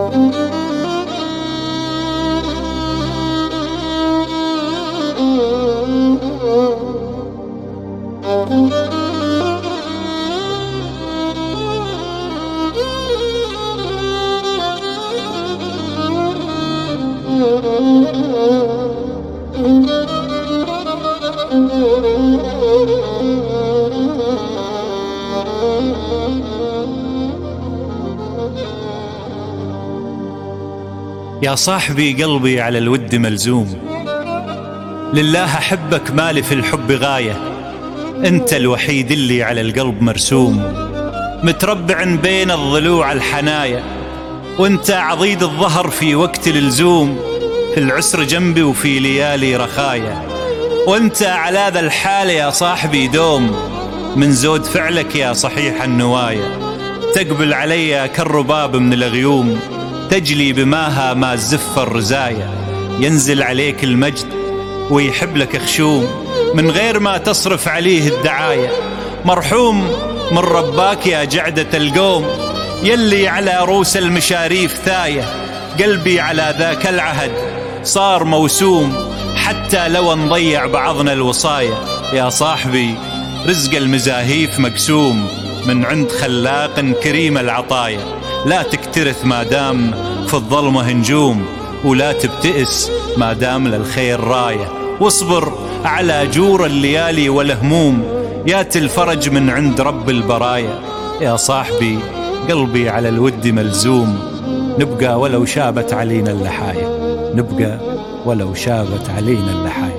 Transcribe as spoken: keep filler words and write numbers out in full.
يا صاحبي قلبي على الود ملزوم، لله أحبك مالي في الحب غاية، أنت الوحيد اللي على القلب مرسوم، متربع بين الضلوع الحنايا، وأنت عضيد الظهر في وقت الالزوم، في العسر جنبي وفي ليالي رخايا، وأنت على ذا الحال يا صاحبي دوم، من زود فعلك يا صحيح النوايا، تقبل علي كالرباب من الغيوم، تجلي بماها ما الزف الرزايا، ينزل عليك المجد ويحب لك خشوم، من غير ما تصرف عليه الدعاية، مرحوم من رباك يا جعدة القوم، يلي على روس المشاريف ثاية، قلبي على ذاك العهد صار موسوم، حتى لو نضيع بعضنا الوصايا، يا صاحبي رزق المزاهيف مقسوم، من عند خلاق كريم العطايا، لا تكترث ما دام في الظلمة نجوم، ولا تبتئس ما دام للخير راية، واصبر على جور الليالي والهموم، يات الفرج من عند رب البرايا، يا صاحبي قلبي على الود ملزوم، نبقى ولو شابت علينا اللحايا، نبقى ولو شابت علينا اللحايا.